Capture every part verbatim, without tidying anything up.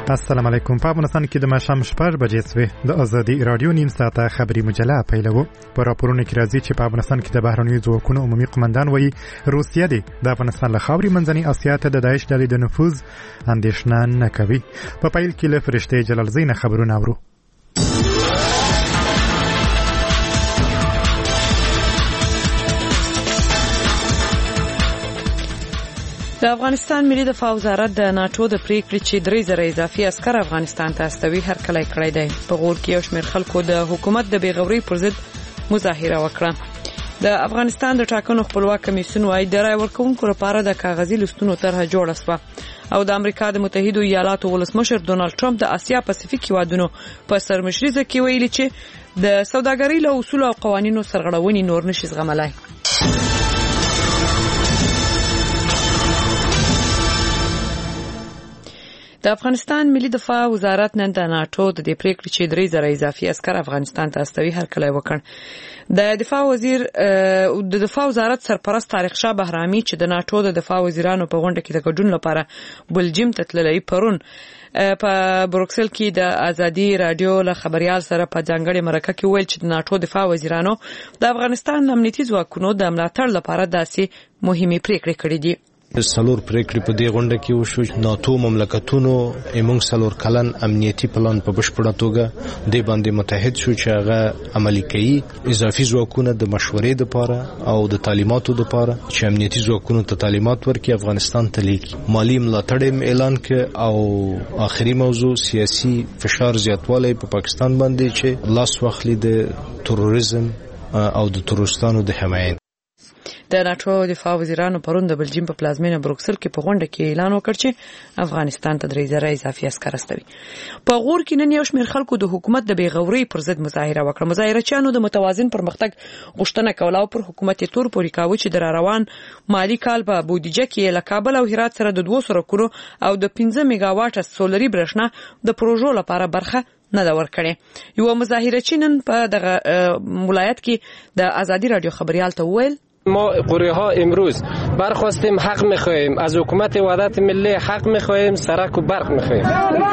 السلام علیکم. په افغانستان کې د ماښام شپږ بجې شوې. د ازادي رادیو نیم ساعته خبري مجله پیلوو. په راپورونو کې راځي چې په افغانستان کې د بهرنیو ځواکونو عمومي قومندان وایي روسیه د افغانستان له خاورې منځنۍ اسیا ته د داعش ډلې د نفوذ اندېښنه نه کوي. په پیل کې له فرشتې جلالزۍ نه خبرونه اورو. د افغانستان ملي دفاع وزارت د ناتو د پریکړې چې درې زره اضافي عسكر افغانستان ته استوي هرکلی کړی دی. په غور کې یو شمېر خلکو د حکومت د بیغورۍ پر ضد مظاهره وکړه. د افغانستان د ټاکنو خپلواک کمیسیون وايي د رای ورکوونکو لپاره د کاغذي لستونو طرحه جوړه شوه او د امریکا د متحدو ایالاتو ولسمشر ډونالد ټرمپ د اسیا پاسفیک هیوادونو په سرمشرۍ کې ویلي چې د سوداګرۍ له اصول او قوانینو سرغړونې نور نشي زغملای. د افغانستان ملي دفاع وزارت نن د ناتو د دې پریکړې چې درې زره اضافي عسكر افغانستان ته استوي هرکلی وکړ. د دفاع وزیر د دفاع وزارت سرپرست طارق شاه بهرامي چې د ناتو د دفاع وزیرانو په غونډه کې د ګډون لپاره بلجیم ته تللی پرون په بروکسل کې د ازادي رادیو له خبريال سره په ځانګړي مرکه کې ویل چې د ناتو دفاع وزیرانو د افغانستان امنیتي ځواکونو د ملاتړ لپاره داسې مهمه پریکړه کړې دي. سلور پریکړې په دې غونډه کې وشو. ناتو مملکتونو ایمونګ سلور کلن امنیتي پلان په بشپړه توګه د باندې متحد شو چې هغه عملي کوي. اضافي ځواکونه د مشورې لپاره او د تعلیماتو لپاره چې امنیتي ځواکونو ته تعلیمات ورکړي افغانستان ته لیکي. مالی ملاتړ اعلان کړ او آخري موضوع سیاسي فشار زیاتوالی په پا پاکستان باندې چې لاس واخلي د تروریزم او د تروریستانو د حمایت. د ناتو دفاع وزیرانو پرون د بلجیم په پلازمینه بروکسل کې په غونډه کې اعلان وکړ چې افغانستان ته درې زره اضافي عسكر استوي. په غور کې نن یو شمېر خلکو د حکومت د بیغورۍ پر ضد مظاهره وکړه. مظاهرچیانو د متوازن پرمختګ غوښتنه کوله او پر حکومت تور پورې کاوه چې د روان مالی کال په بودیجه کې له کابل او هرات سره د دوه سرکونو او د پنځه میگا واټ سولري برېښنا د پروژو لپاره برخه نه دا ورکړي. یو مظاهرچی نن په دغه ولایت کې د ازادي رادیو خبريال ته ویل ما قوریه ها امروز برخواستیم حق میخواهیم از حکومت وحدت ملی، حق میخواهیم، سرک و برق میخواهیم.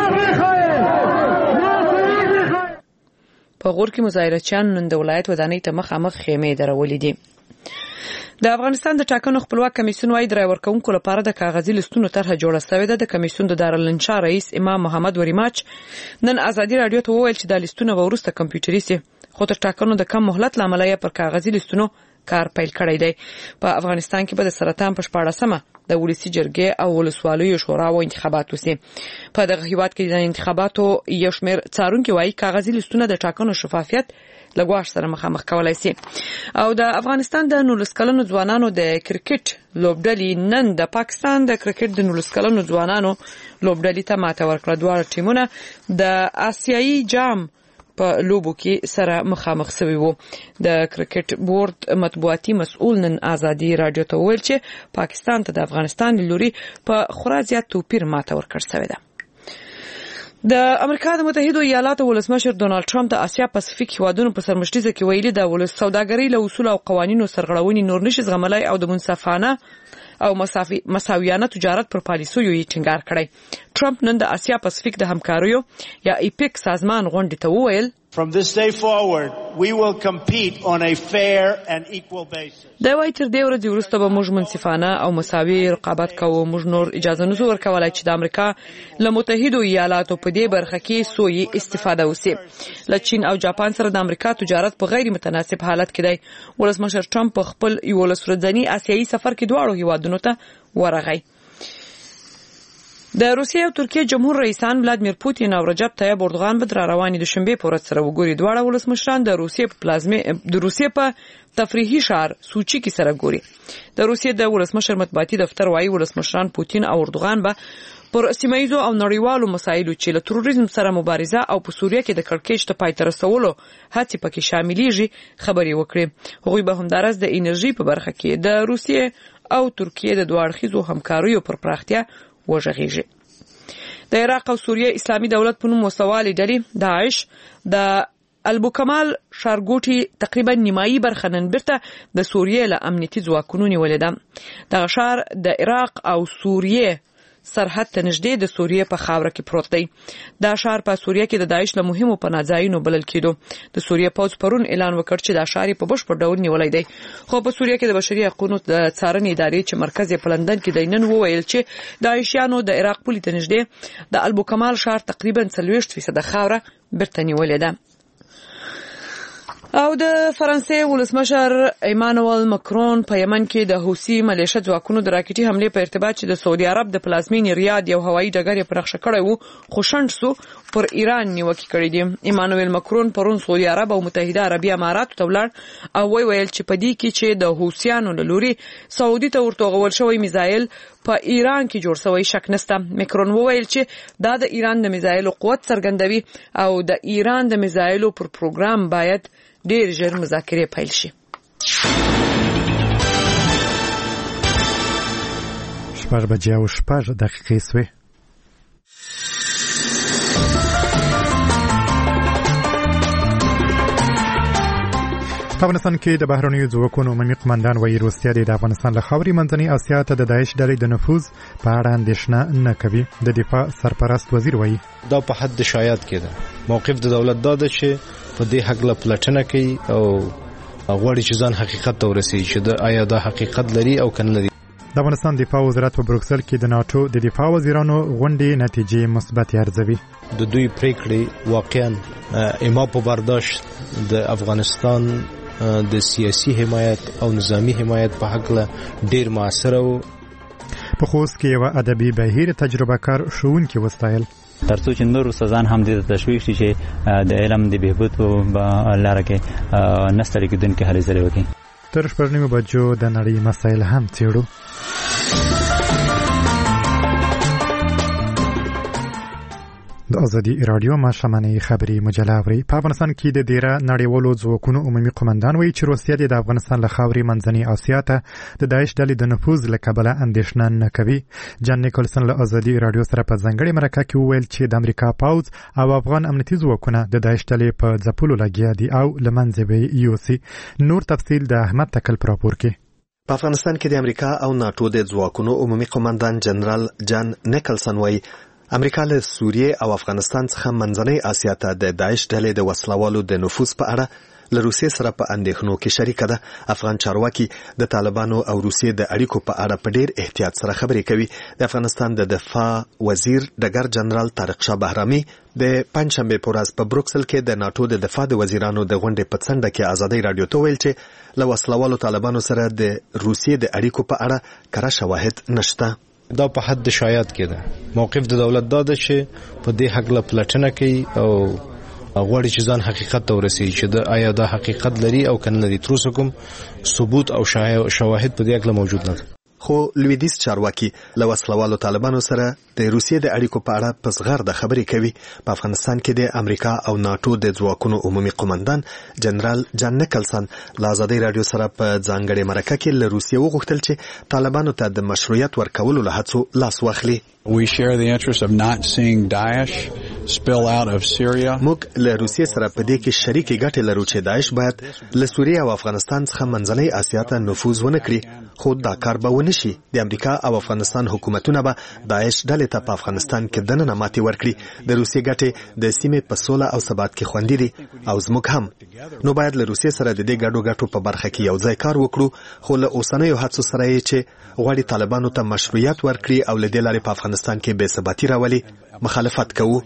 په غور کې مظاهرچیان نن د ولایت ودانۍ ته مخامخ خیمې درولې دي. د افغانستان د ټاکنو خپلواک کمیسیون وايي د رای ورکوونکو لپاره د کاغذي لستونو طرحه جوړه شوې ده. د کمیسیون د دارالانشا رئیس امام محمد وریماچ نن ازادي رادیو ته وویل چې د لستونو وروسته کمپیوټري سي، خو تر ټاکنو د کم مهلت لامل یې پر کاغذي لستونو کار پیل کړی دی. په افغانستان کې به د سرطان په شپاړسمه د ولسی جرګې او ولسوالیو شورا او انتخابات وسي. په دغه هیواد کې د انتخاباتو یو شمېر څارونکي وايي کاغذي لستونه د ټاکنو شفافیت لګواښ سره مخامخ کولای شي. او د افغانستان د نولس کلنو ځوانانو د کرکټ لوبډلې نن د پاکستان د کرکټ د نولس کلنو ځوانانو لوبډلې ته ماته ورکړه. دواړه ټیمونه د آسیایي جام په لوبو کې سره مخامخ شوي وو. د کرکټ بورډ مطبوعاتي مسؤل نن ازادي رادیو ته ویل چې پاکستان ته د افغانستان لوري په خورا زیات توپیر ماته ورکړ شوې ده. د امریکا د متحدو ایالاتو ولسمشر ډونالد ټرمپ د اسیا پاسفیک هیوادونو په سرمشرۍ کې ویلي د ولس سوداګرۍ له اصول او قوانینو سرغړونې نور نشي زغملای او د منصفانه او مساویانه تجارت پر پالیسیو یې ټینګار کړی. ټرمپ نن د اسیا پاسفیک د همکاریو یا ایپیک سازمان غونډې ته وویل From this day forward, we will compete on a fair and equal basis. دا وایي تر دې ورځې وروسته به موږ منصفانه او مساوي رقابت کوو. موږ نور اجازه نه شو ورکولای چې د امریکا له متحدو ایالاتو په دې برخه کې سوی استفاده وشي. له چین او جاپان سره د امریکا تجارت په غیر متناسب حالت کې دی. ولسمشر ټرمپ په خپل یولس ورځني آسیایي سفر کې دواړو هیوادونو ته ورغی. د روسیې او ترکیې جمهور رئیسان ولادیمیر پوتین او رجب طیب اردوغان به در روانې د شنبې په ورځ سره وګوري. دواړه ولسمشران د روسیې په پلازمې د روسیې په تفریحي ښار سوچي کې سره ګوري. د روسیې د ولسمشر مطبوعاتي دفتر وايي ولسمشران پوتین او اردوغان به پر سیمایزو او نړیوالو مسایلو چې له تروریزم سره مبارزه او په سوریه کې د کړکېچ ته پای ته رسولو هڅې پکې شاملېږي خبرې وکړي. هغوی به همدارس د انرژي په برخه کې د روسیې او ترکیې د دوه اړخیزو همکاریو پر پراختیا وژغېږي. د عراق او سوریه اسلامي دولت په نوم وسوالې ډلې داعش د البوکمال ښارګوټي تقریبا نیمایي برخه نن بیرته د سوریې له امنیتي ځواکونو نیولې ده. دغه ښار د عراق او سوریې سرحد ته نږدې د سوریې په خاوره کې پروت دی. دا ښار په سوریه کې د داعش له مهمو پناهځایونو بلل کېدو. د سوریې پوځ پرون اعلان وکړ چې دا ښار په بشپړ ډول نیولای دی. خو په سوریه کې د بشري حقوقو د څارنې ادارې چې مرکز یې په لندن کې دی نن وویل چې داعشیانو د عراق پولې ته نږدې د البوکمال ښار تقریبا څلوېښت فیصده خاوره بیرته نیولې ده. او د فرانسې ولسمشر ایمانوئل ماکرون په یمن کې د حوثي ملیشه ځواکونو د راکټي حمله په ارتباط چې د سعودي عرب د پلازمینې ریاض یو هوایي ډګر یې پرخښه کړی وو خو شنډ سو پر ایران نیوکې کړې دي. ایمانوئل ماکرون پرون سعودي عرب او متحده عربي اماراتو ته ولاړ او وی ویل چې په دې کې چې د حوثیانو له لوري سعودي ته ورتوغول شوی میزایل په ایران کې جوړ شوی شک نشته. ماکرون وویل چې دا د ایران د میزایلو قوت څرګندوي او د ایران د میزایلو پر پروګرام باید ډیر ژر مذاکرې پیل شي. شپږ بجې او شپږ دقیقې سوې. په افغانستان کې د بهرنیو ځواکونو عمومي قمندان وایي روسیه د افغانستان له خاورې منځنۍ اسیا ته د داعش ډلې د نفوذ په اړه اندېښنه نه کوي. د دفاع سرپرست وزیر وایي دا په حد شایعات کې ده. موقف د دولت دا ده چې په دې حق له پلټنه کوي او غواړي چې ځان حقیقت ته ورسوي چې د آیا دا حقیقت لري او کنه لري. د افغانستان دفاع وزارت په بروکسل کې د ناتو د دفاع وزیرانو غونډې نتیجې مثبت ارزوي. د دوی پریکړې واقعا اما په برداشت د افغانستان د سیاسي حمایت او نظامی حمایت په حق له ډیر موثر وو. په خوست کې یو ادبي بهیر تجربه کار ښوونکي وستایل ترڅو چې نور استادان هم دې تشویق شي چې د علم د بهبود په لاره کې نستړي کېدونکې هلې ځلې وکړي. تر شپږ نیمو بجو د نړۍ مسایل هم څېړو. د ازادي رادیو ماشومانه خبري مجله اوري. په افغانستان کې د ډیره نړیوالو ځواکونو عمومي قومندان وایي چې روسیه د افغانستان له خاورې منځنۍ اسیا ته د داعش ډلې د نفوذ له کبله اندېښنه نه کوي. جان نیکلسن له ازادي رادیو سره په ځانګړې مرکه کې وویل چې د امریکا پوځ او افغان امنیتي ځواکونه د داعش ډلې په ځپلو لګیا دي او له منځه به یوسي. نور تفصیل د احمد تکل پر راپور کې. په افغانستان کې د امریکا او ناتو د ځواکونو عمومي قومندان جنرال جان نیکلسن وایي امریکا له سوریې او افغانستان څخه منځنۍ اسیا ته د داعش ډلې د وسلوالو د نفوذ په اړه له روسیې سره په اندېښنو کې شریکه ده. افغان چارواکي د طالبانو او روسیې د اړیکو په اړه په ډیر احتیاط سره خبرې کوي. د افغانستان د دفاع وزیر ډګر جنرال طارق شاه بهرامي د پنځشنبه په ورځ په بروکسل کې د ناتو د دفاع د وزیرانو د غونډې په څنډه کې ازادي رادیو ته ویل چې له وسلوالو طالبانو سره د روسیې د اړیکو په اړه کره شواهد نشته. دا په حد شایعات کې ده. موقف د دولت دا ده چې په دې حق له پلټنه کوي او غواړي چې ځان حقیقت ته ورسوي چې د آیا دا حقیقت لري او کنه لري. تر اوسه کوم ثبوت او شواهد په دې اړه موجود نه دي. خو لویدیځ چارواکي له وسلوالو طالبانو سره د روسیې د اړیکو په اړه په زغرده خبرې کوي. په افغانستان کې د امریکا او ناتو د ځواکونو عمومي قومندان جنرال جان نیکلسن له ازادي رادیو سره په ځانګړې مرکه کې له روسیې وغوښتل چې طالبانو ته د مشروعیت ورکولو له هڅو لاس واخلي. We share the interest of not seeing Daesh spill out of Syria. موږ له روسیې سره په دې کې شریکې ګټې لرو چې داعش باید له سوریه او افغانستان څخه منځنۍ اسیا ته نفوذ ونه کړي. خو دا کار به ونه شي. د امریکا او افغانستان حکومتونه به داعش ډلې ته په افغانستان کې دننه ماتې ورکړي. د روسیې ګټې د سیمې په سوله او ثبات کې خوندي دي او زموږ هم. نو باید له روسیې سره د دې ګډو ګټو په برخه کې یو ځای کار وکړو. خو له اوسنیو هڅو سره یې چې غواړي طالبانو ته مشروعیت ورکړي او له دې لارې په افغانستان کې بې ثباتي راولي مخالفت کوو.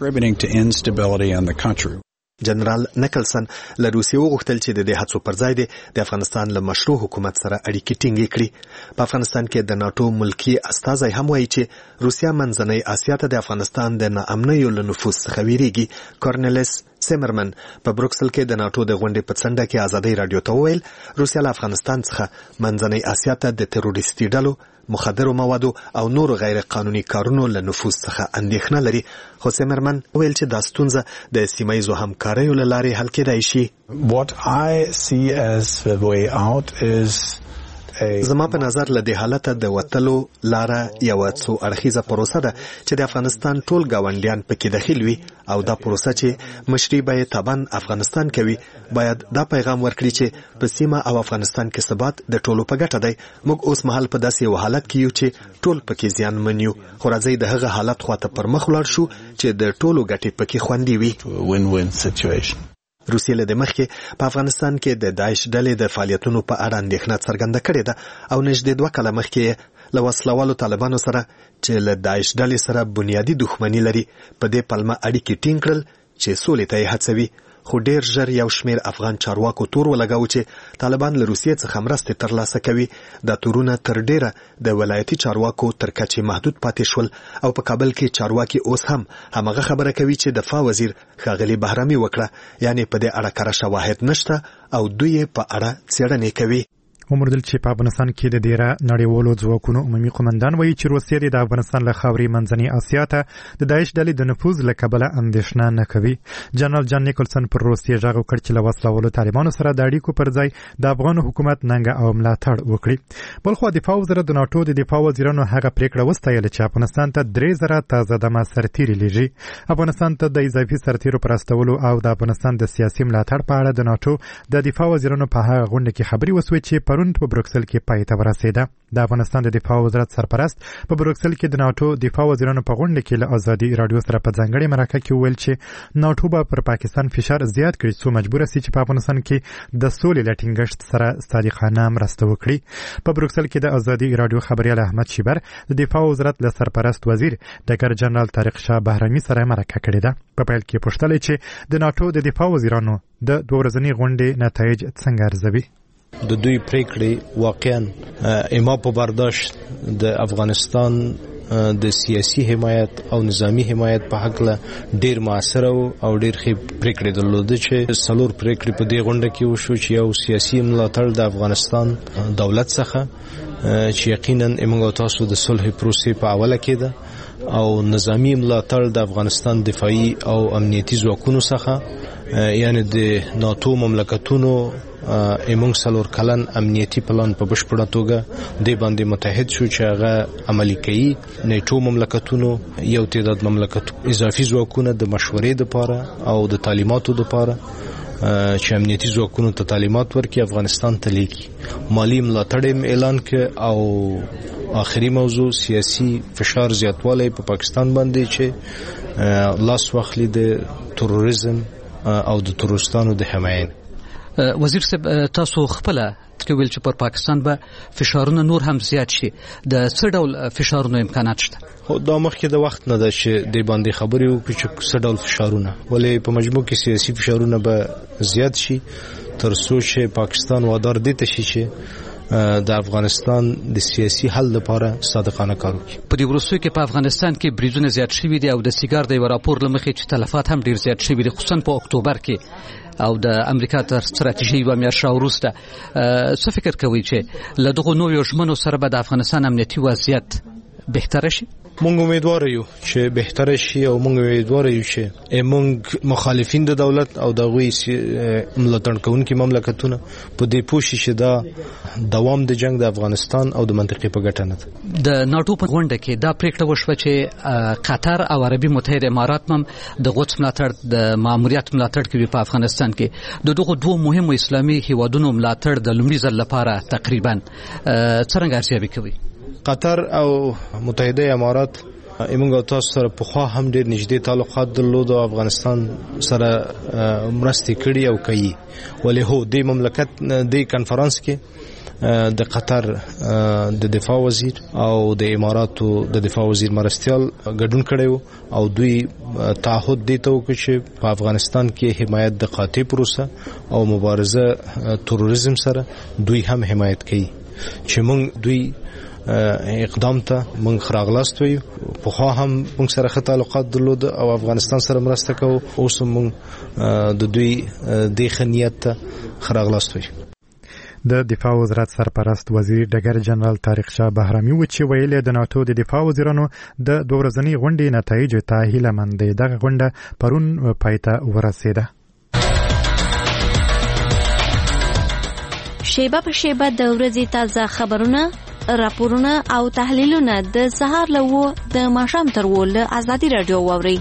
جنرال نیکلسن له روسیې وغوښتل چې د دې هڅو پر ځای د افغانستان له مشروع حکومت سره اړیکې ټینګې کړي. په افغانستان کې د ناتو ملکی استازی هم وایي چې روسیا منځنۍ اسیا ته د افغانستان د ناامنیو له نفوذ څخه ویریږي. کورنلیس سیمرمن په بروکسل کې د ناتو د غونډې په څنډه کې ازادي رادیو ته وویل روسیا له افغانستان څخه منځنۍ اسیا ته د تروریستي ډلو مخدرو موادو او نور غیر قانوني کارونو له نفوذ څخه اندېښنه لري. خو سیمرمن ویل چې دا ستونزه د سیمایي همکاریو له لارې حل کېدای شي. What I see as the way out is زما په نظر له دې حالت د وتلو لاره یو څو اړخیزه پروسه ده چې د افغانستان ټول گاونډیان پکې داخل وي او دا پروسه چې مشري به تبان افغانستان کوي باید دا پیغام ورکړي چې په سیمه او افغانستان کې ثبات د ټولو په ګټه دی. موږ اوس مهال په داسې یو حالت کې یو چې ټول پکې زیانمن یو، خو راځي د هغه حالت خواته پر مخ ولاړ شو چې د ټولو ګټې پکې خوندي وي. روسیې له د مخکې په افغانستان کې د داعش ډلې د فعالیتونو په اړه اندېښنه څرګنده کړې ده او نږدې دوه کاله مخکې له وسلوالو طالبانو سره چې له داعش ډلې سره بنیادي دښمني لري په دې پلمه اړیکې ټینګ کړل چې سولې ته یې هڅوي. خو ډیر ژر یو شمیر افغان چارواکو تور ولګاو چې طالبان له روسیې څخه مرستې ترلاسه کوي. دا تورونه تر ډیره د ولایتي چارواکو تر کچې محدود پاتې شول او په کابل کې چارواکي اوس هم همغه خبره کوي چې دفاع وزیر ښاغلي بهرامي وکړه، یعنی په دې اړه کره شواهد نشته او دوی په اړه څېړنې کوي. ومردل چې په افغانستان کې د ډیره نړیوالو ځواکونو عمومي قومندان وایي چې روسیه د افغانستان له خاورې منځنۍ اسیا ته د داعش ډلې د نفوذ له کبله اندېښنه نه کوي. جنرال جان نیکلسن پر روسیې غږ وکړ چې له وسلوالو طالبانو سره د اړیکو پر ځای د افغان حکومت ننګه او ملاتړ وکړي. بلخو دفاع وزارت د ناټو د دفاع وزیرانو هغه پریکړه وستایله چې افغانستان ته درې زره تازه دمه سرتیري لیږي. افغانستان ته د اضافي سرتیرو پر استولو او د افغانستان د سیاسي ملاتړ په اړه د ناټو د دفاع وزیرانو په هغه غونډه کې خبري وسوي چې پرون په بروکسل کې پای ته ورسېده. د افغانستان د دفاع وزارت سرپرست په بروکسل کې د ناټو دفاع وزیرانو په غونډه کې له ازادي رادیو سره په ځانګړي مرکه کې ویل چې ناټو به پر پاکستان فشار زیات کړي څو مجبور شي چې په افغانستان کې د سولې لټینګښت سره صادقانه مرسته وکړي. په بروکسل کې د ازادي رادیو خبريال احمد شیبر د دفاع وزارت له سرپرست وزیر ډګر جنرال طارق شاه بهرامي سره مرکه کړې ده. په پیل کې پوښتنه چې د ناټو د دفاع وزیرانو د دوه ورځنۍ غونډې نتایج څنګه ارزوي. د دوی پریکړې واقعا اما په برداشت د افغانستان د سیاسي حمایت او نظامی حمایت په حق له ډیر موثر او ډیر ښه پریکړې درلوده چې څلور پریکړې په دې غونډه کې وشو چې یو سیاسي ملاتړ د افغانستان دولت څخه چې یقینا موږ تاسو د صلح پروسې په اوله کې ده او نظامی ملاتړ د افغانستان دفاعي او امنیتي ځواکونو څخه یعنی د ناتو مملکتونو ایمونګ سلور کلن امنیتي پلان په بشپړه توګه د باندې متحد شو چې هغه عملي کوي. نیټو مملکتونو یو تعداد مملکتونو اضافي ځواکونه د مشورې لپاره او د تعلیماتو لپاره چې امنیتي ځواکونو ته تعلیمات ورکړي افغانستان ته لیکي. مالی ملاتړ اعلان کړ او آخري موضوع سیاسي فشار زیاتوالی په پاکستان باندې چې لاس واخلي د تروریزم او د تروریستانو د حمایت. وزیر صاحب تاسو خپل تکویل چې پر پاکستان به فشارونه نور هم زیات شي د څه ډول فشارونو امکانات شته؟ خو دا مخکې د وخت نه ده چې د باندې خبرې وکړي چې څه ډول فشارونه، ولې په مجموع کې سیاسي فشارونه به زیات شي تر څو چې پاکستان وادار دي ته شي چې د افغانستان د سیاسي حل لپاره صادقانه کار وکړي. په دې وروستیو کې په افغانستان کې بریدونه زیات شوي دي او د سیګار د یو راپور له مخې چې تلفات هم ډیر زیات شوي دي خصوصا په اکتوبر کې او د امریکا تر ستراتیژي و میاشت وروسته. څه فکر کوي چې له دغه نویو ژمنو سره به د افغانستان امنیتي وضعیت بهتره شي؟ مونږ امیدوار یو چې بهتره شي او مونږ امیدوار یو چې مونږ مخالفین د دولت او د غوي ملاتړ کوونکي مملکتونه په دې پوښي چې دا دوام د جنگ د افغانستان او د منطقې په ګټه نه ده. د ناټو په غونډه کې دا پریکړه وشوه چې قطر او عربي متحده امارات هم د غوڅ ملاتړ د ماموریت ملاتړ کوي په افغانستان کې. د دغه دوه مهمو اسلامي هیوادونو ملاتړ د لومړي ځل لپاره تقریبا څنګه ارزیابي کوي؟ قطر او متحده امارات ایمونګ تاسو سره په خوا هم ډېر نږدې تعلقات درلود او افغانستان سره مرستې کړي او کوي. ولې هو د مملکت د کانفرنس کې د قطر د دفاع وزیر او د اماراتو د دفاع وزیر مرستيال ګډون کړي او دوی تعهد دی ته وکړي چې په افغانستان کې حمایت د قاطع پروسه او مبارزه تروریزم سره دوی هم حمایت کوي چې موږ دوی اقدام ته موږ خراغلاست وي. په خو هم موږ سره ښه تعلقات درلود او افغانستان سره مرسته کوو. اوس موږ د دوی د خنیت ته خراغلاست وي. د دفاع وزارت سرپرست وزیر ډګر جنرال طارق شاه بهرامي و چې ویل د ناټو د دفاع وزیرانو د دوه ورځنۍ غونډې نتایج ته هیله مند دي. دغه غونډه پرون پای ته ورسېده. شیبه په شیبه د ورځې تازه خبرونه، راپورونه او تحلیلونه د سهار له و د ماښام تر و له ازادي راډیو واورئ.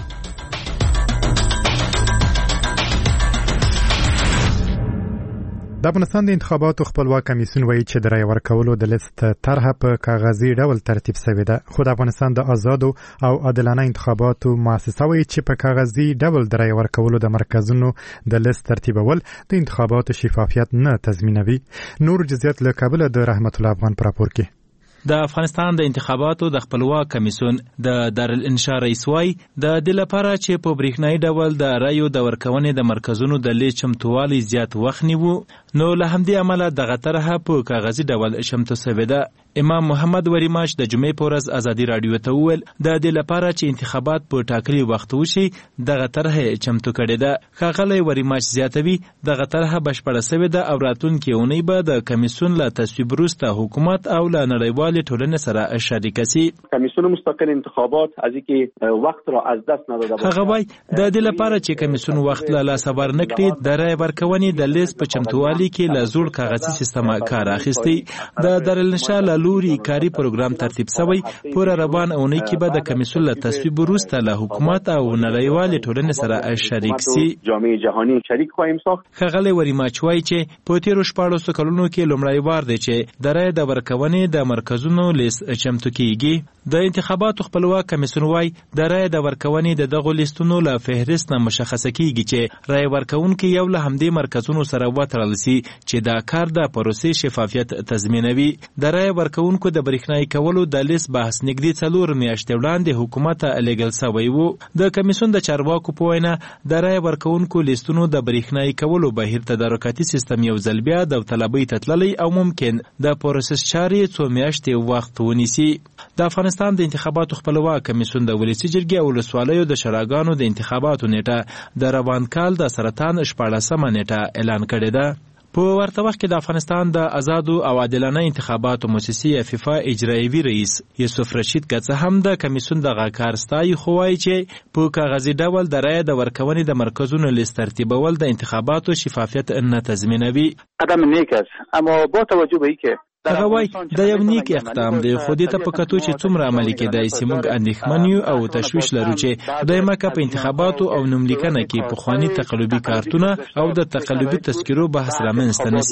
د افغانستان د انتخاباتو خپلواک کمیسیون وایي چې د رای ورکولو د لیست طرحه په کاغذي ډول ترتیب شوې ده، خو د افغانستان د آزادو او عادلانه انتخاباتو مؤسسه وایي چې په کاغذي ډول د رای ورکولو د مرکزونو د لیست ترتیبول د انتخاباتو شفافیت نه تضمینوي. نور جزئیات له کابل د رحمت الله افغان پر راپور کې. د افغانستان د انتخاباتو د خپلواک کمیسیون د دارالانشا رئیس وای د دې لپاره چې په برېښنايي ډول د رایو د ورکونې د مرکزونو د لیست چمتووالي زیات وخت نیو، نو له همدې امله دغه طرحه په کاغذي ډول چمتو شوې ده. امام محمد وریماش د جمعې په ورځ ازادي راډیو ته وویل د دې لپاره چې انتخابات په ټاکلي وخت وشي دغه طرحه چمتو کړې ده. ښاغلی وریماش زیاتوي دغه طرحه بشپړه شوې ده او راتلونکې اونۍ به د کمیسیون له تصویب وروسته حکومت او له نړیوالې ټولنې سره شریک شي. کمیسیون مستقل انتخابات از اینکه وخت را از دست نداده باشه. هغه وایي د دې لپاره چې کمیسیون وخت له لاسه ورنه کړي د رای ورکونې د لیست په چمتووالي کې له زوړ کاغذي سیستم کار اخیستی. د دارالانشا له لوري کاري پروګرام ترتیب شوی، پوره روان اونۍ کې به د کمیسیون له تصویب وروسته له حکومت او نړیوالې ټولنې سره شریک شي. جامعه جهانی شریک خواهیم ساخت. ښاغلی وریماچ وایي چې په تیرو شپاړسو کلونو کې لومړی وار دی چې د رای د ورکونې د مرکزونو لیست چمتو کیږي. د انتخاباتو خپلواک کمیسیون وایي د رای د ورکونې د دغو لیستونو له فهرست نه مشخصه کیږي چې رای ورکونکي یو له همدې مرکزونو سره وتړل شي چې دا کار د پروسې شفافیت تضمینوي. د رای ورکونکو د برېښنايي کولو د لیست بحث نږدې څلور میاشتې وړاندې حکومت ته لیږل شوی و. د کمیسیون د چارواکو په وینا د رای ورکونکو لیستونو د برېښنايي کولو بهیر تدارکاتي سیستم یو ځل بیا داوطلبۍ ته تللی او ممکن د پروسس چارې څو میاشتې وخت ونیسي. د افغانستان د انتخاباتو خپلواک کمیسیون د ولسي جرګې او ولسوالیو د شوراګانو د انتخاباتو نیټه د روان کال د سرطان شپاړسمه نیټه اعلان کړې ده. په ورته وخت کې د افغانستان د آزادو او عادلانه انتخاباتو مؤسسې فیفا اجرایوي رئیس یوسف رشید که څه هم د کمیسیون دغه کار ستایي، خو وایي چې په کاغذي ډول د رایې د ورکونې د مرکزونو لیست ترتیبول د انتخاباتو شفافیت نه تضمینوي. قدم نیک است، اما با توجه به اینکه هغه وایي د یو نیک اقدام دی، خو دې ته په کتو چې څومره عملي کېدای شي موږ اندېښمن یو او تشویش لرو چې خدای مکه په انتخاباتو او نوملیکنه کې پخواني تقلبي کارتونه او د تقلبي تذکرو بحث رامنځته نه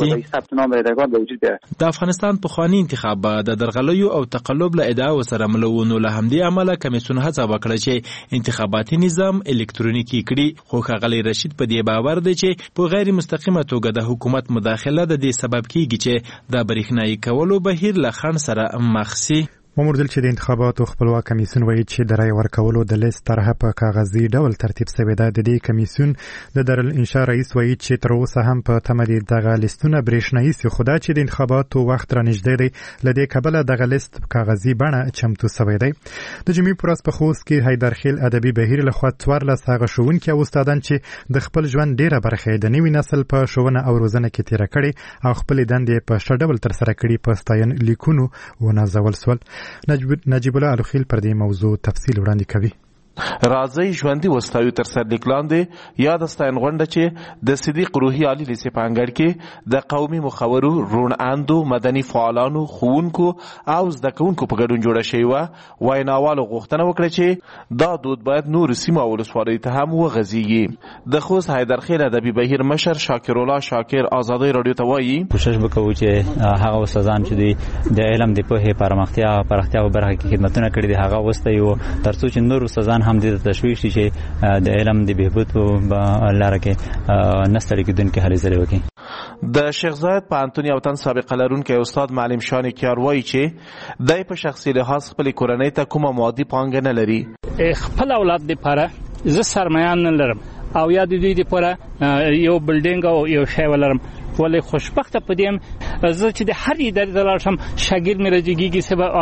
شي. د افغانستان پخواني انتخابات د درغلیو او تقلب له ادعاو سره ملونو له همدې امله کمیسیون هڅه وکړه چې انتخاباتي نظام الکترونیکي کړي، خو ښاغلی رشید په دې باور دی چې په غیر مستقیمه توګه د حکومت مداخله د دې سبب کیږي چې د برېښنايي کولو بهیر له خنډ سره مخ شي. وموردل چې د انتخاباتو خپلواک کمیسیون وایي چې د رای ورکولو د لیست طرحه په کاغذي ډول ترتیب شوې ده. د دې کمیسیون د دارالانشا رئیس وایي چې تر اوسه هم په تمه دي دغه لیستونه برېښنايي سي، خو دا چې د انتخاباتو وخت را نږدې دی له دې کبله دغه لیست په کاغذي بڼه چمتو شوی دی. د جمعې په ورځ په خوست کې حیدرخیل ادبي بهیر لخوا څوارلس هغه ښوونکي او استادان چې د خپل ژوند ډېره برخه یې د نوي نسل په ښوونه او روزنه کې تېره کړې او خپلې دندې په ښه ډول ترسره کړي په ستاین لیکونو ونازول سول. نجیب الله الخیل پر دې موضوع تفصیل وړاندې کوي. راځي ژوندۍ وستایو تر سرلیک لاندې یا د ستاین غونډه چې د صدیق روحي عالی لیسې په انګړ کې د قومي مخورو، روڼاندو، مدني فعالانو، ښوونکو او زده کوونکو په ګډون جوړه شوې وه. ویناوالو غوښتنه وکړه چې دا دود باید نورو سیمو او ولسوالیو ته هم وغځېږي. د خوست حیدرخیل ادبي بهیر مشر شاکر الله شاکر ازادۍ راډیو ته وایي کوشش وکړو چې هغه استادان چې د علم د پوهې پرمختیا پراختیا په برخه کې خدمتونه کړي دي هغه وستایو، ترڅو چې نور استادان هم د تشویق شي چې د علم د بهبود په لاره کې نستړي کېدونکي هلې ځلې وکړي. د شیخ زاید پوهنتون یو تن سابقه لرونکی استاد معلم شان کیار وایي چې دی په شخصي لحاظ خپلې کورنۍ ته کومه مادي پانګه نه لري. خپل اولاد دپاره زه سرمایه نه لرم او یا د دوی دپاره یو بلډینګ او یو شی ولرم، ولې خوشبخته په دې یم زه چې د هر ادارې ته لاړ شم شاګرد مې راجګېږي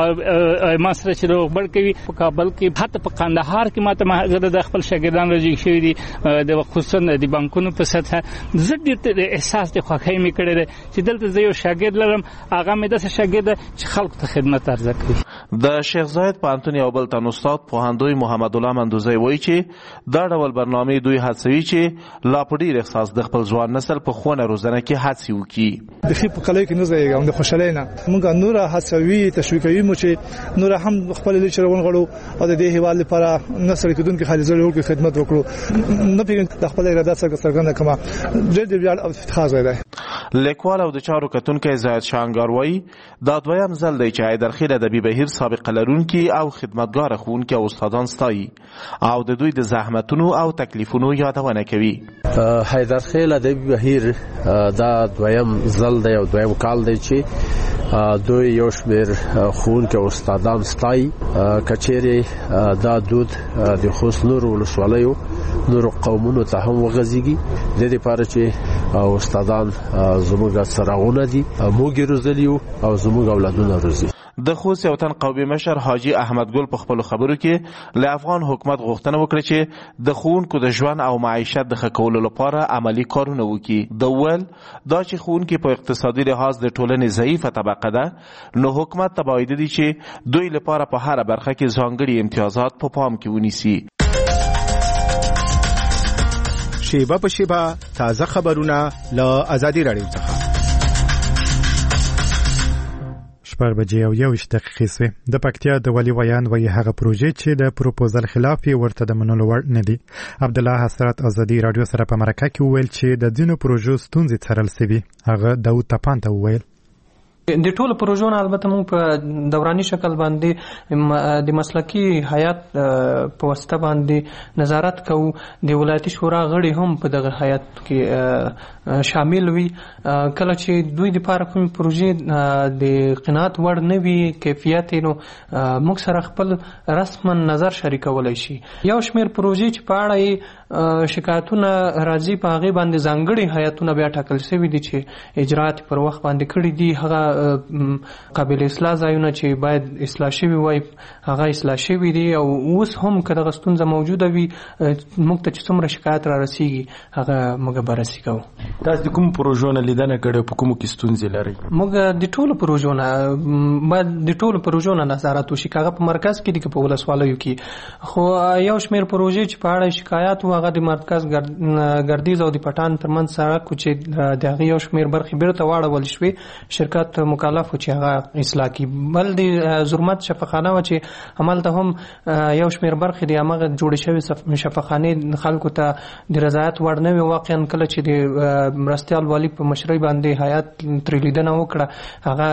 سبا ما سره چې روغبړ کوي په کابل کې، حتی په قندهار کې ماته ما د خپل شاګردان راجګ شوي دي د خصوصا د بانکونو په سطحه. زه ډېر د احساس د خوښۍ مې کړی دی چې دلته زه یو شاګرد لرم، هغه مې داسې شاګرد دی چې خلکو ته خدمت عرضه کوي. د شیخ زاید پوهنتون یو بل تن استاد پوهندوی محمد الله مندوزی وایي چې دا ډول برنامې دوی هڅوي چې لا په ډېر احساس د خپل ځوان نسل په ښوونه روزنه کې هڅې وکړي. د خې په کلي کې نه زیږم د خوشاله نه موږ نور هڅوي تشویقوي مو چې نور هم خپل لچرون غړو او د دې هیواد لپاره نسل کېدونکو خالص ورکو خدمت وکړو. نه پیږم د خپل اراده سره څرګنده کما ډېر ډېر افتخار دی. لیکوال او د چارو کتونکو زاهد شانګار وایي دا دویم ځل دی چې حیدرخیل ادبي بهیر سابقه لرونکي او خدمتګار ښوونکي او استادان ستایي او د دوی د زحمتونو او تکلیفونو یادونه کوي. حیدرخیل ادبي بهیر دا دویم ځل دی او دویم کال دی چې دوی یو شمېر ښوونکي او استادان ستایي. کچېرې دا دود د خوست نورو ولسوالیو نورو قومونو ته هم وغځېږي د دې لپاره چې استادان زموږ څراغونه دي موږ روزلي یو او زموږ اولادونه روزي. د خوست یو تن قومي مشر حاجی احمد ګل په خپل خبرو کې له افغان حکومت غوښتنه وکړه چې د ښوونکو د ژوند او معیشت د ښه کولو لپاره عملی کارونه وکړي. د ول دا چې ښوونکي په اقتصادي لحاظ د ټولنې ضعیفه طبقه ده نو حکومت ته باید دي چې دوی لپاره په هر برخه کې ځانګړي امتیازات په پام کې ونیسي. شیبه په شیبه تازه خبرونه له ازادي راډیو څخه. شپږ بجې او یوویشت دقیقې سوې. د پکتیا د والي ویان وایي هغه پروژې چې د پروپوزل خلاف یې ورته د منلو وړ نه دي. عبدالله حسرت ازادي راډیو سره په مرکه کې وویل چې د ځینو پروژو ستونزې څارل سوي. هغه داود تپان ته وویل د ټولو پروژو نه البته موږ په دوراني شکل باندې د مسلکي هیئت په واسطه باندې نظارت کوو. د ولایتي شورا غړي هم په دغه هیئت کې شامل وي. کله چې دوی د پاره کوم پروژې د قناعت وړ نه وي کیفیت نو موږ سره خپل رسما نظر شریکولای شي. یو شمېر پروژې چې په اړه شکایتونه راځي په هغه باندې ځانګړي هیئتونه بیا ټاکل شوي دي چې اجرات پر وخت باندې کړي دي. هغه قابل اصلاح ځایونه چې باید اصلاح شوي وای هغه اصلاح شوي دي او اوس هم که دغه ستونزه موجوده وي موږ ته چې څومره شکایت را رسیږي هغه موږ بررسي کوو. تاسو د کوم پروژو نه لیدنه کړې په کومو کې ستونزې لرئ؟ موږ د ټولو پروژو نه باید د ټولو پروژو نه نظارت وشي. هغه په مرکز کې دي که په ولسوالیو کې. خو یو شمېر پروژې چې په اړه شکایات و هغه د مرکز ګردیز او د پټان ترمنځ سړک چې د هغې یو شمېر برخې بیرته واړول شوې شرکت مکلف و چې هغه اصلاح کی. بل د ظلمت شفاخانه و چې همالته هم یو شمېر برخې د هغه جوړې شوې شفاخانې خلکو ته د رضایت وړ نه وي. واقعا کله چې د مرستیال والي په مشرۍ باندې هیئت ترې لیدنه وکړه هغه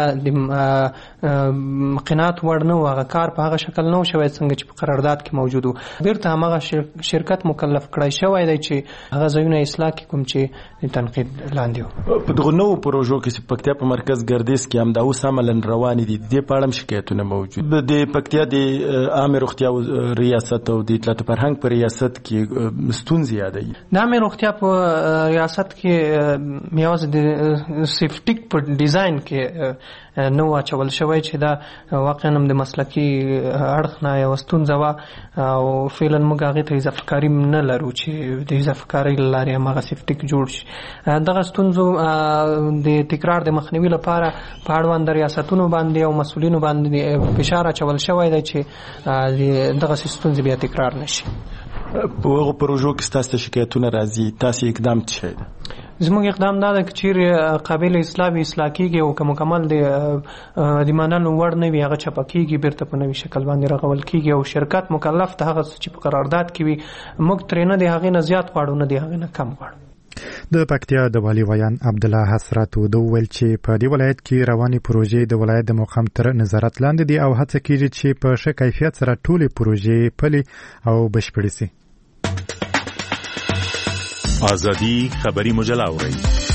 د قناعت وړ نه و. هغه کار په هغه شکل نه و شوی څنګه چې په قرارداد کې موجود و. بیرته هماغه شرکت مکلف کړی شوی دی چې هغه ځایونه اصلاح کړي کوم چې د تنقید لاندې و. په دغو نوو پروژو کې چې پکتیا په مرکز ګردیز کې هم دا اوس عملاً روانې دي د په اړه شکایتونه موجود. د پکتیا د عامه روغتیا ریاست او د اطلاعات فرهنګ په ریاست کې ستونزې یادوي. د عامه روغتیا په ریاست کې یوازې د سیفټیک په ډیزاین کې نو اچول شوی چې دا واقعا هم د مسلکي اړخ نه یو ستونزه وه او فعلا موږ هغې ته اضافه کاري نه لرو چې د اضافه کارۍ له لارې هماغه سیفټیک جوړ شي. دغه ستونزو د تکرار د مخنیوي لپاره په اړوند ریاستونو باندې او مسؤلینو باندې فشار اچول شوی دی چې دغه ستونزې بیا تکرار نشي. په هغو پروژو کې ستاسو شکایتونه راځي تاسو اقدام څه شی دی؟ زموږ اقدام دا ده چې چیرې قابل اصلاح وي اصلاح کېږي او که مکمل د منلو وړ نه وي هغه چپه کېږي بیرته په نوي شکل باندې رغول کېږي او شرکت مکلف ته هغه چې په قرارداد کې وي موږ ترې نه د هغې نه زیات غواړو نه د هغې نه کم غواړو. د پکتیا د والي ویان عبدالله حسرت ودو ویل چې په دې ولایت کې روانې پروژې د ولایت د مقام تر نظارت لاندې دي او هڅه کېږي چې په ښه کیفیت سره ټولې پروژې پلي او بشپړې شي. ازادي خبري مجله اورئ.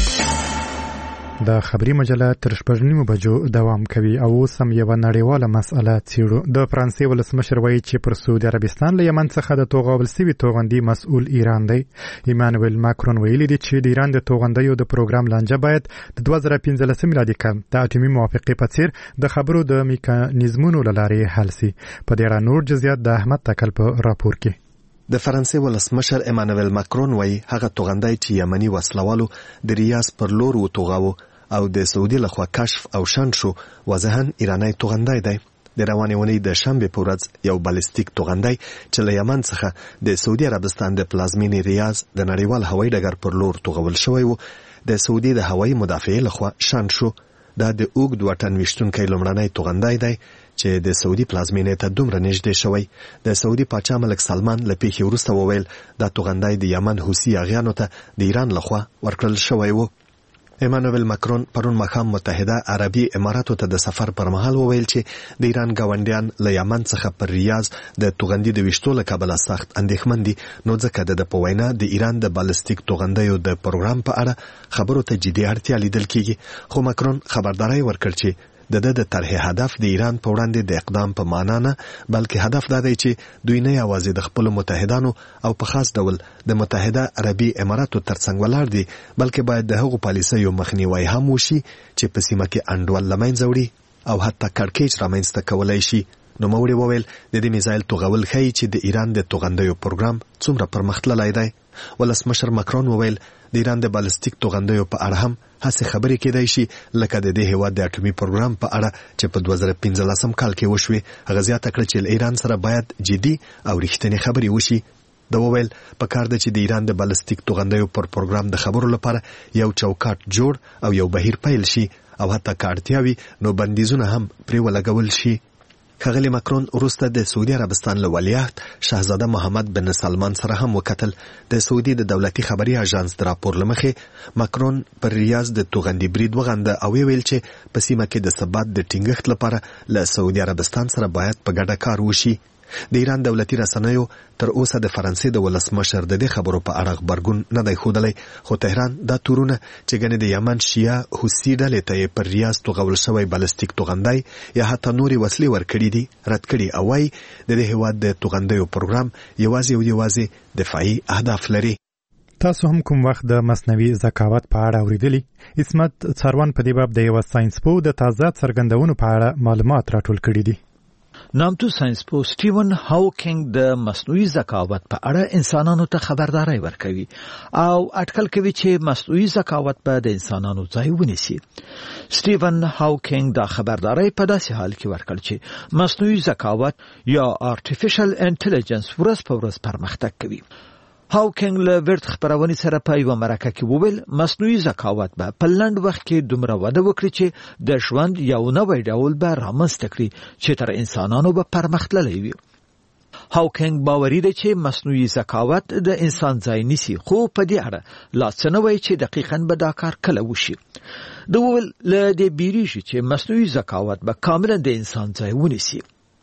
د خبري مجله تر شپږ نیمو بجو دوام کوي او اوس هم یوه نړیواله مسئله څیړو. د فرانسې ولسمشر وایي چې پر سعودي عربستان له یمن څخه د توغول سوي توغندي مسؤل ایران دی. ایمانویل ماکرون ویلي دی چې د ایران د توغندیو د پروګرام لانجه باید د دوه زره پنځلسم میلادي کال د اټومي موافقې په څیر د خبرو د میکانیزمونو له لارې حل سي. په دې اړه نور جزئیات د احمد تکل په راپور کې. د فرانسې ولسمشر ایمانویل ماکرون وایي هغه توغندی چې یمني وسلوالو د ریاض پر لور وتوغاوه او د سعودي لخوا کشف او شنډ شو واضحاً ایرانی توغندی دی. د روانې اونۍ د شنبې په ورځ یو بالستیک توغندی چې له یمن څخه د سعودي عربستان د پلازمینې ریاض د نړیوال هوایي ډګر پر لور توغول شوی و د سعودي د هوایي مدافعې لخوا شان شو. دا د اوږد وطن وشتونکي لومړنی توغندی دی چې د سعودي پلازمینې ته دومره نږدې شوی. د سعودي پاچا ملک سلمان له پیښې وروسته وویل دا توغندی د یمن حوثي اغیانو ته د ایران لخوا ورکړل شوی و. ایمانوئل ماکرون پرون ماښام متحده عربي اماراتو ته د سفر پر مهال وویل چې د ایران ګاونډیان له یمن څخه پر ریاض د توغندي د ویشتو له کبله سخت اندېښمن دي، نو ځکه د په وینا د ایران د بالستیک توغندیو د پروګرام په اړه خبرو ته جدي اړتیا لیدل کیږي. خو ماکرون خبرداري ورکړ چې د د د طرح هدف د ایران په وړاندې د اقدام په معنا نه، بلکې هدف دا دی چې دوی نه یوازې د خپل متحدانو او په خاص ډول د متحده عربي اماراتو ترڅنګ ولاړ دي، بلکې باید د هغو پالیسیو مخنیوی هم وشي چې په سیمه کې انډول له منځه وړي او حتی کړکېچ رامنځته کولی شي. نوموړي وویل د دې میزایل توغول ښیي چې د ایران د توغندیو پروګرام څومره پرمختللی دی. ولسمشر ماکرون وویل د ایران د بالستیک توغندیو په اړه هم هڅې خبرې کېدای شي لکه د دې هېواد د اټومي پروګرام په اړه چې په دوه زره پنځلسم کال کې وشوې. هغه زیاته کړه چې له ایران سره باید جدي او رښتینې خبرې وشي. دا وویل په کار ده چې د ایران د بالستیک توغندیو پر پروګرام د خبرو لپاره یو چوکاټ جوړ او یو بهیر پیل شي او حتی که اړتیا وي نو بندیزونه هم پرې ولګول شي. ښاغلی ماکرون وروسته د سعودي عربستان له ولیعهد شاهزاده محمد بن سلمان سره هم وکتل. د سعودي د دولتي خبري اژانس د راپور له مخې ماکرون پر ریاض د توغندي برید وغنده او ویل چې په سیمه کې د ثبات د ټینګښت لپاره له سعودي عربستان سره باید په ګډه کار وشي. د ایران دولتي رسنیو تر اوسه د فرانسې د ولسمشر د دې خبرو په اړه خبرګون نه دی ښودلی، خو تهران دا تورونه چې ګنې د یمن شیعه حوثي ډلې ته یې پر ریاض توغول شوی بالستیک توغندی یا حتی نورې وسلې ورکړي دي رد کړي او وایي د دې هېواد د توغندیو پروګرام یوازې او یوازې دفاعي اهداف لري. تاسو هم کوم وخت د مصنوعي ذکاوت په اړه اوریدلی؟ عصمت څاروان په دې باب د یو ساينسپو د تازه څرګندونو په اړه معلومات راټول کړي دي. نامتو ساينسپو سټیون هاوکینګ د مصنوعي ذکاوت په اړه انسانانو ته خبرداري ورکوي او اټکل کوي چې مصنوعي ذکاوت به د انسانانو ځای ونیسي. سټیون هاوکینګ دا خبرداري په داسې حال کې ورکړ چې مصنوعي ذکاوت یا آرټیفیشل انټيليجنس ورځ په ورځ پرمختګ کوي. هاوکینګ له ورت خبرونې سره په یو مرکه کې وویل مصنوعي ذکاوت به په لنډ وخت کې دومره وده وکړي چې د ژوند یو نوی ډول به رامنځته کړي چې تر انسانانو به پرمختللی وي. هاوکینګ باوري دی چې مصنوعي ذکاوت د انسان ځای نیسي، خو په دې اړه لا څه نه وایي چې دقیقاً به دا کار کله وشي. د وویل له دې بیریږي چې مصنوعي ذکاوت به کاملا د انسان ځای ونیسي.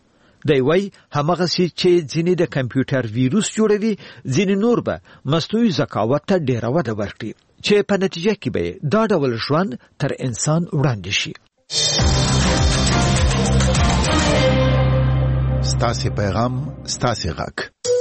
دی وای همغه چې ځینې د کمپیوټر ویروس جوړوي، ځینې نور به مصنوعي ذکاوت ته ډیره وده ورکړي چې په نتیجه کې به دا ډول ژوند تر انسان وړاندې شي. ستاسو پیغام ستاسو غږ.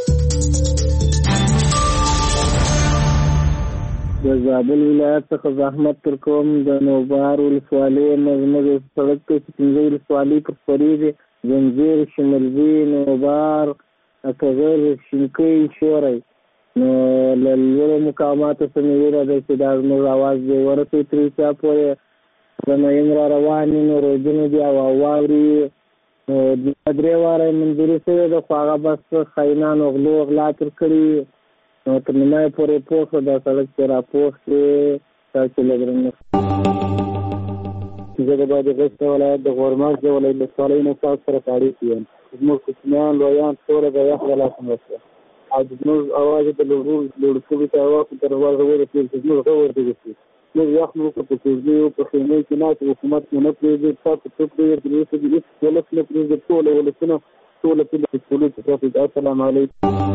د زابل ولایت څخه زحمت تر کوم د نوبار ولسوالۍ مزمز سړک ته پنځه ولسوالۍ پر خوريږي زنجیر شملزی نوبار اکغر شینکۍ شوری نو للورو مقاماتو سمیویره دی چې دا زموږ اواز دی ورسوي ترې چا پورې د نیم را روان نو روزونه دي او واوري دوه درې واره منظوري شوې ده خو هغه بس خاینانو غلو غلا تر کړي نو تر نیمایي پورې پوښ دا سړک چې را پوښ کې تاسو لګرنه زه د باندې غوښته ولایت د غورماش د ولایت د ولسوالۍ نه تاسو سره تاریخ یم زموږ کوچنیان لویان ټوله د یخ د لاسه مرسته او زموږ اواز د لوړو لوړسوي ته واقع تر ورغه ورسېږي زموږ غوړ دی موږ یخ موږ په کوزدي او په خیمه کې ناست حکومت نه پرېږدي تاسو ته پرېږدي د دې د ولس نه پرېږدي ټول ولسونه ټول په ټولو کې السلام علیکم.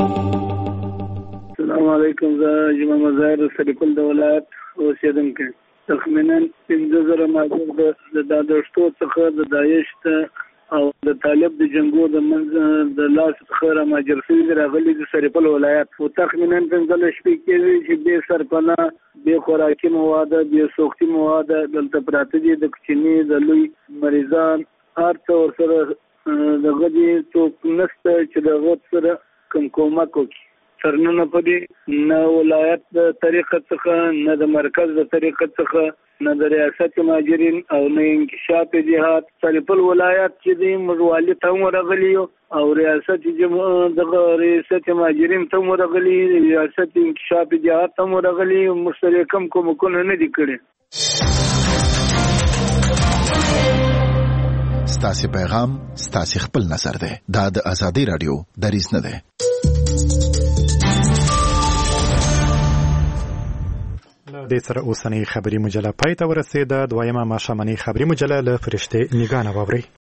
السلام علیکم. زه جمعه مظاهر سړکل د ولایت اوسیدونکی تخمینا پنځه زره ماجر د دادشتو څخه د داعش ته او د طالب د جنگو د منځ د لاس څخه را ماجر شوي راغلي د سرپل ولایت او تخمینا پنځه شپې کې چې به سرپنا به خوراکي مواد به سوختي مواد دلته پراته دي د کوچني د لوی مریضان هر څو سره دغه دي څوک نشته چې دغه سره کوم کومک وکړي. ترنه په دې نه ولایت د طریقه څخه نه د مرکز د طریقه څخه نه د ریاست ماجرین او نه انکشاف جهاد سرپل ولایت چې د مروالي ته ورغلی او ریاست د ریاست ماجرین ته ورغلی ریاست انکشاف جهاد ته ورغلی مشترکم کومکونه نه دي کړی. ستاسو پیغام ستاسو خپل نظر ده. دا د ازادي رادیو دریځ نه ده. د سره اوسنۍ خبري مجله پای ته ورسېده. دویمه ماښامنۍ خبري مجله له فرشته نیګانه واوري.